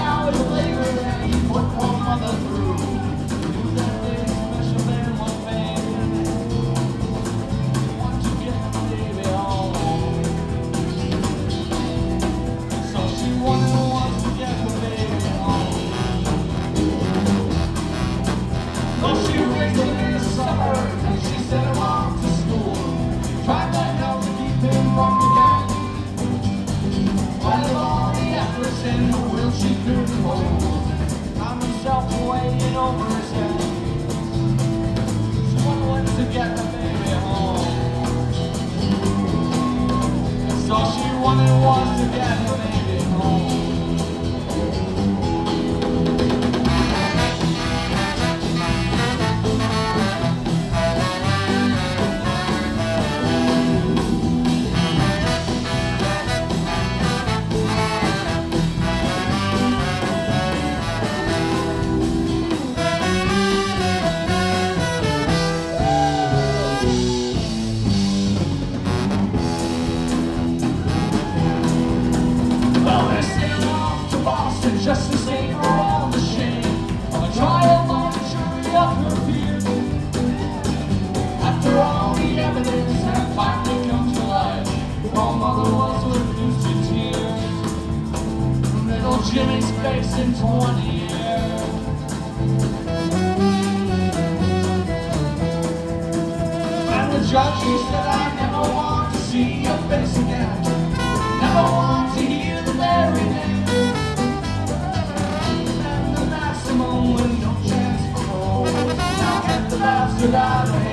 hours later, and he put poor mother through. It was that day special day in my family. He wanted to get the baby home. So she wanted to get the baby home. So she raised him in the summer, and she sent him off to school. Tried to help keep him from the gang. While all the efforts in the will she couldn't hold, found himself weighing over his head. Someone went to get the baby home. That's all she wanted was to get the baby home. Just to save her all the shame of a trial by the jury of her fears. After all the evidence had finally come to light, poor mother was reduced to tears. Little Jimmy's facing 20 years. And the judge, he said, I never want to see your face again. Never want to hear the very name. With no chance for parole. Now get the bastard out of here.